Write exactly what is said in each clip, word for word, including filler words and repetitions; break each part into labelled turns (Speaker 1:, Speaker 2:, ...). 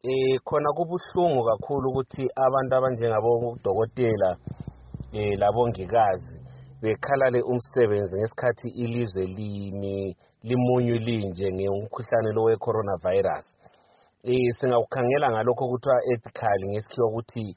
Speaker 1: Eh khona kubuhlungu kakhulu ukuthi abantu abanjengabo dokotela eh labongikazi bekhalale umsebenzi ngesikhathi ilizwe limi limunyu linje ngomkhuhlane lo we-coronavirus. Eh singawukhangela ngalokho kuthiwa ethical ngesikhiwa ukuthi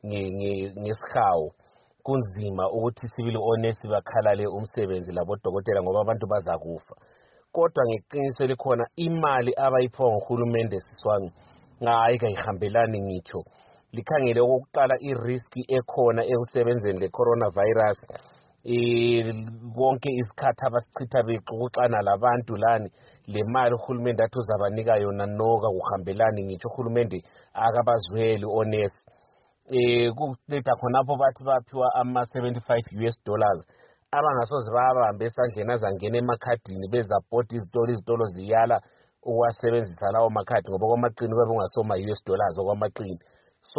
Speaker 1: ngesihawu kunzima ukuthi civil honest bakhalale umsebenzi labodokotela ngoba abantu bazakufa. Kodwa ngeqiniso likhona imali abayiphiwa nguhulumende siswami ngayi kayihambelani ngitsho likhangele okokuqala i-risk ekhona ekusebenzeni le-coronavirus eh bonke isikhathi abasichitha bexoxana labantu lani le mali uhulumende athi uzabanika yona noka kuhambelani ngitsho uhulumende akabazweli honest. Eh kuletha khonapho bathi baphiwa ama seventy-five U S dollars abangasoze babambe esandleni azangena emakhadini bezapota izitolo izitolo ziyala ukwasebenzisa lawo makhadi ngoba kwamaqini babe ungasoma U S dollars okwamaqini. So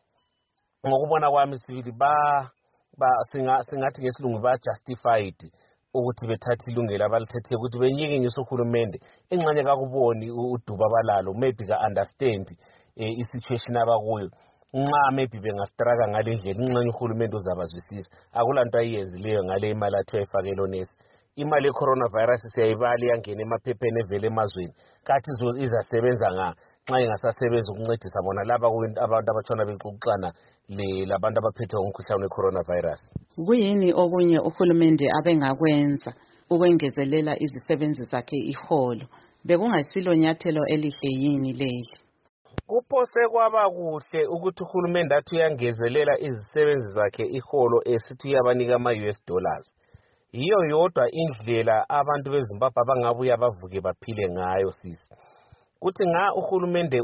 Speaker 1: ngokubona kwami sibili ba ba singathi ngesilungu ba justified ukuthi bethatha ilungelo abalithethe ukuthi benyike ngesohulumende engxanye kakuboni uduba balalo maybe ka understand eh, i-situation abakuyo nxa maybe bengastraka ngale ndlela ingxanye uhulumende uzabazwisisa akulanto ayiyenzileyo ngale imali athi ayifakela onesi. Imali ye-coronavirus siyayibala yangena emaphepheni evele emazweni kathi izasebenza nga nxa ingasasebenza ukuncedisa bona laba abantu abatshona bexoxana labantu abaphethwe ngumkhuhlane we-coronavirus.
Speaker 2: Kuyini okunye uhulumende abengakwenza ukwengezelela izisebenzi zakhe iholo bekungasilo nyathelo elihle yini leli?
Speaker 1: Kuphose kwaba kuhle ukuthi uhulumende athi uyangezelela izisebenzi zakhe iholo esithi uyabanika ama-U S dollars. Yiyo yodwa indlela abantu beZimbabwe abangabuya bavuke baphile ngayo sisi. Kuthi nga uhulumende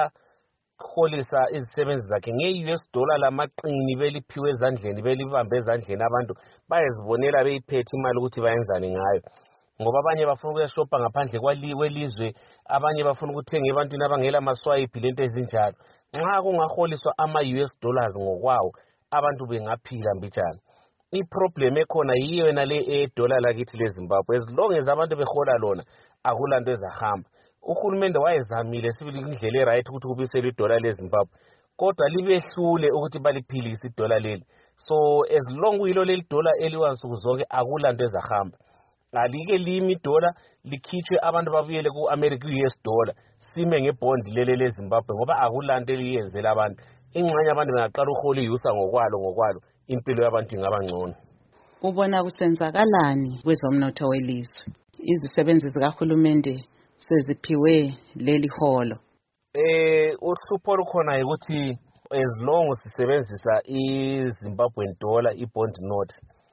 Speaker 1: uyaholisa izisebenzi zakhe nge-U S dollar lamaqini beliphiwe ezandleni belibambe ezandleni abantu bayezibonela beyiphethe imali ukuthi bayenzani ngayo. Ngoba abanye bafuna ukuyashopha ngaphandle kwelizwe abanye bafuna ukuthenga ebantwini abangela maswipe lento ezinjalo. Nxa kungaholiswa ama-U S dollars ngokwawo abantu bengaphila mbijana. I-problem ekhona yiyo yena le e-dollar lakithi leZimbabwe as long as abantu behola lona akulanto ezahamba. Uhulumende wayezamile sibili indlela eright ukuthi kubisele idola leZimbabwe kodwa libehlule ukuthi baliphilise idola leli. So as long uyilo leli dola eliwansuku zonke akulanto ezahamba. Alike limi idola likhitshwe abantu babuyele ku-America U S dollar sime ngebond lele leZimbabwe ngoba akulanto eliyenzela abantu. Ingxanye abantu bengaqala uhole iyusa ngokwalo ngokwalo impilo yabantu ingaba ngcono.
Speaker 2: Ubona kusenzakalani kwezomnotho welizwe? Izisebenzi zikahulumende seziphiwe leli holo.
Speaker 1: Eh uhlupho lukhona ukuthi as long sisebenzisa iZimbabwean dollar ibond note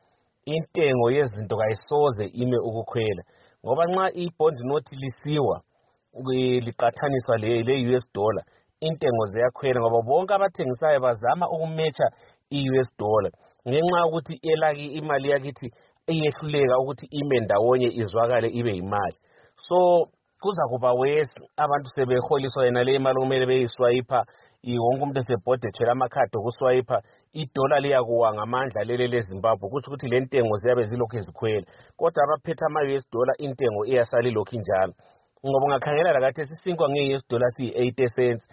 Speaker 1: intengo yezinto kayisoze ime ukukhwela ngoba nxa ibond note lisiwa liqathaniswa le U S dollar intengo ziyakhwela ngoba bonke abathengisayo bazama ukumecha i-U S dollar ngenxa ukuthi elaki imali yakithi iyehluleka ukuthi ime ndawonye izwakale ibe imali. So kuza kuba wesi abantu sebeholiswa yena le imali kumele beyiswipe wonke umuntu esebhode ethwele amakhadi okuswipe idola liyakuwa ngamandla lele leZimbabwe kuthi ukuthi le ntengo ziyabe zilokhu ezikhwela kodwa abaphethe ama-U S dollar intengo iyasala ilokhu injalo. Ngoba ungakhangela lakathi sisinkwa nge-U S dollar siyi-eighty cents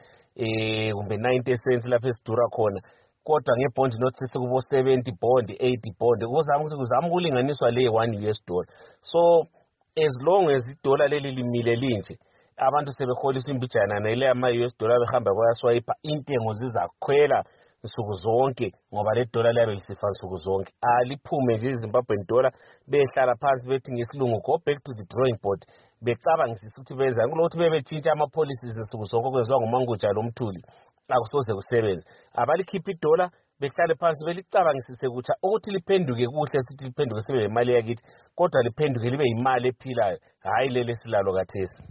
Speaker 1: eh kumbe ninety cents lapho esidura khona kodwa ngebond note sesekubo seventy bond eighty bond kuzama ukuthi kuzama ukulinganiswa le one U S dollar. So as long as idola leli limile linje abantu sebeholisa imbijana nele ama-U S dollar behamba bayaswipe intengo zizakhwela nsuku zonke ngoba le dollar liyabe lisifa nsuku zonke. Aliphume nje iZimbabwean dollar behlala phansi bethi ngesilungu go back to the drawing board becabangisisa ukuthi benza kulokuthi bebetshintsha ama-policies nsuku zonke okwenziwa nguManguja lomthuli akusoze kusebenze. Abalikhipha idola behlale phansi belicabangisise kutsha ukuthi liphenduke kuhle sithi liphenduke sibe imali yakithi kodwa liphenduke libe imali ephilayo hayi lele silalo kathesi.